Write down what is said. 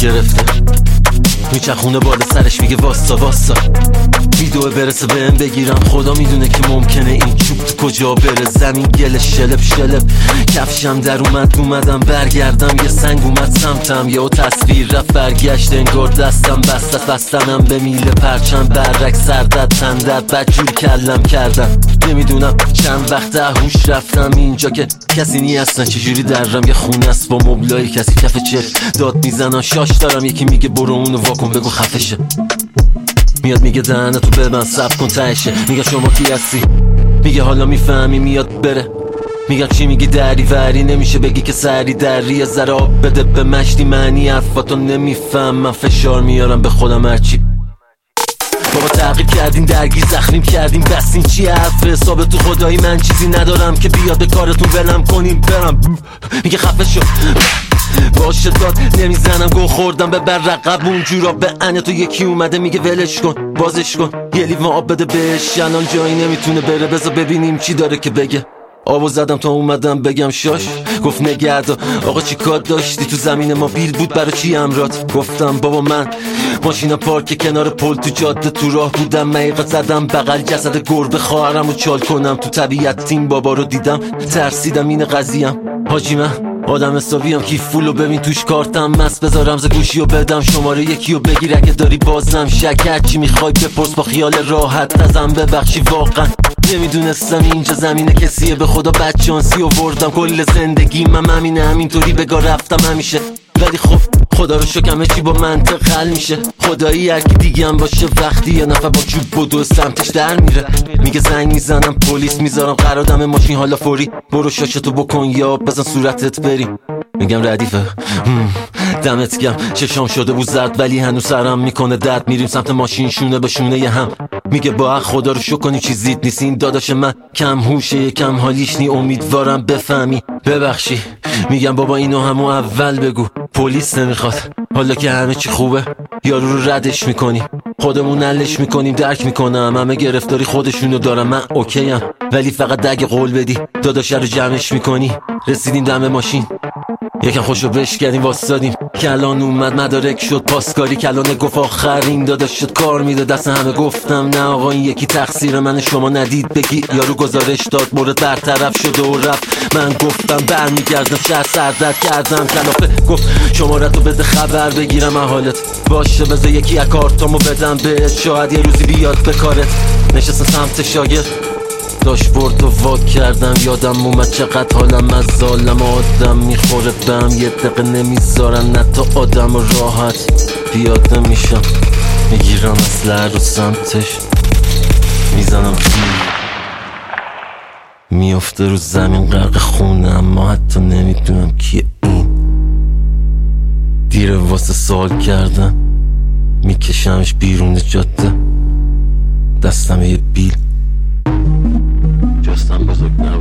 گرفته، میچخونه بالا سرش میگه واسا واسا، ویدیو برسه بهم بگیرم، خدا میدونه که ممکنه این چوب تو کجا بره. زمین گل شلب شلب، کفشم در اومدم برگردم، یه سنگ اومد سمتم، یه تصویر رفت برگشت، انگار دستم بستنم به میله پرچم، برک سردت تندت بدجور کلم کردم. نمیدونم چند وقت هوش رفتم اینجا که کسی نی اصلا، چجوری درم یه خونه است با مبلای کسی کف چشم داد میزنن، شاش دارم یکی میگه برو اونو واکن بگو خفشه، میاد میگه دهنتو ببند صبر کن تهشه، میگه شما کی هستی، میگه حالا میفهمی، میاد بره، میگه چی میگی دری وری، نمیشه بگی که سری دری، یه ذره آب بده به مشتی، معنی حرفاتو نمیفهم، من فشار میارم به خودم هرچی. بابا تعقیب کردین درگیر زخمیم کردیم، بستین چی حرف حساب تو خدایی، من چیزی ندارم که بیاد به کارتون ولم کنیم برم، میگه خفه شو باشه داد نمیزنم، گو خوردم به بر رقب اونجورا به انه، تو یکی اومده میگه ولش کن بازش کن، یه لیوان آب بده بهش، الان جایی نمیتونه بره، بذار ببینیم چی داره که بگه. آبو زدم تا اومدم بگم شاش، گفت نگرد آقا چی کار داشتی تو زمین ما، بیل بود برای چی امرات؟ گفتم بابا من ماشینا پارک کنار پل تو جاده تو راه بودم، میقه زدم بغل جسد گربه خواهرم رو چال کنم، تو طبیعت تیم بابا رو دیدم ترسیدم این قضیم، حاجی من آدم حسابیم کیف فولو ببین توش کارتم مست، بذار رمز گوشی رو بدم شماره یکی رو بگیر اگه داری بازم شک، هرچی میخوای بپرس با خیال راحت ازم ببخشی، واقعا نمیدونستم اینجا زمین کسیه، به خدا بدشانسی آوردم کل زندگی من همینه، همینطوری بگا رفتم همیشه، ولی خب خدا رو شکر همه چی با منطق حل میشه، خدایی هر کی دیگه هم باشه وقتی یه نفر با چوب بدو سمتش در میره، میگه زنگ میزنم پلیس میذارم قرار دم ماشین حالا فوری، برو شاشتو بکن یا بزن صورتت بریم، میگم ردیفه دمت گم، چشام شده بود زرد ولی هنوز سرم میکنه درد، میریم سمت ماشین شونه به شونه یه هم، میگه با خدا رو شکر کنی چیزیت نیست، این داداش من کم هوشه یکم حالیش نی، امیدوارم بفهمی ببخشی، میگم بابا اینو همو اول بگو، پلیس نمیخواد، حالا که همه چی خوبه یارو رو ردش میکنی، خودمون حلش میکنیم، درک میکنم همه گرفتاری خودشونو دارم، من اوکیم ولی فقط دگه قول بدی داداش رو جمعش میکنی. رسیدیم دم ماشین یکم خوشو بش کردیم واسادیم، کلان اومد مدارک شد پاسکاری، کلانه گفت آخرین داداش شد کار میده دست همه، گفتم نه آقا این یکی تقصیر من شما ندید بگی، یارو گزارش داد مورد برطرف شده و رفت، من گفتم برمیگردم شهر سردت کردم کلافه، گفت شمارتو بده خبر بگیرم حالت باشه، بذار یکی از کارتامو بدم بهت شاید یه روزی بیاد به کارت. نشستم سمت شاگرد داشبورد رو واک کردم، یادم اومد چقدر حالم از ظالم، آدم میخوره بهم یه دقیقه نمیذارن نه تا آدم راحت پیاده میشم، میگیرم اسلحه رو سمتش میزنم میافته رو زمین غرق خونه، اما حتی نمیدونم کیه این، دیره واسه سوال کردن، میکشمش بیرون جاده دستم یه بیل جستم بزرگ نبود.